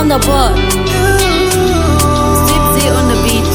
on the board. Zipsy on the beat.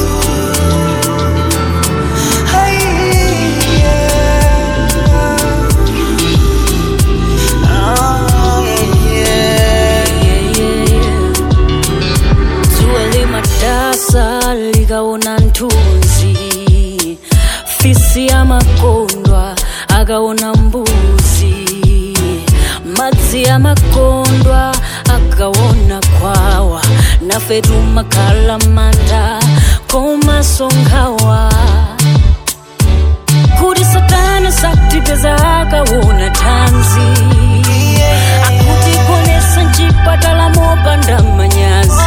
Zuele matasa likaona ntunzi, fisi ya makondwa akaona mbuzi, madzi ya makondwa akaona kwawa, nafetu makalamanda komasongawa. Kuti satana sakutipeza akaona tanzi, akutikonesa nchipatala mopanda manyazi.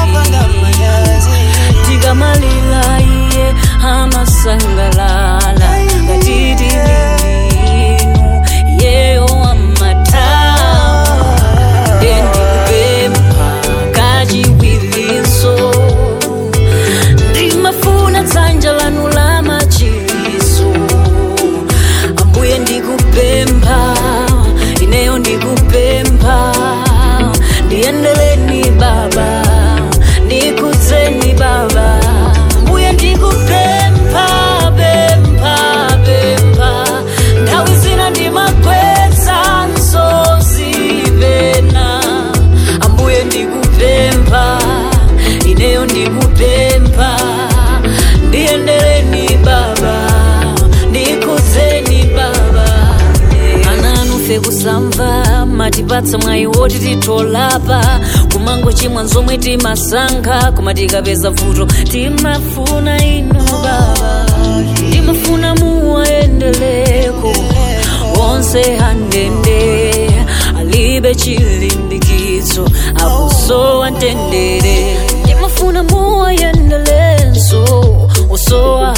Tikamalila iye amasangalala, ngatiti linu yeo amatawa. Ndikupempha kachiwiliso, ndimafuna dzanja lanu la machiso. Ambuye ndikupempha, ineyo ndikupempha, ndiyendeleni Baba, ndikudzeni Baba. Ambuye ndikupempha, pempha, pempha, nthawi zina ndimakweza misozi pena. Ambuye ndikupempha, ineyo ndikupempha, ndiyendeleni Baba, ndikudzeni Baba. Ananufe kusamva matipatsa mwayi woti titolapa, kumango chimwa nzomwe timasankha, koma tikapeza vuto timafuna inu Baba. Timafuna muwayendeleko onse handende, alibe chilimbikitso akusowa ntendere. Timafuna muwayendelenso osowa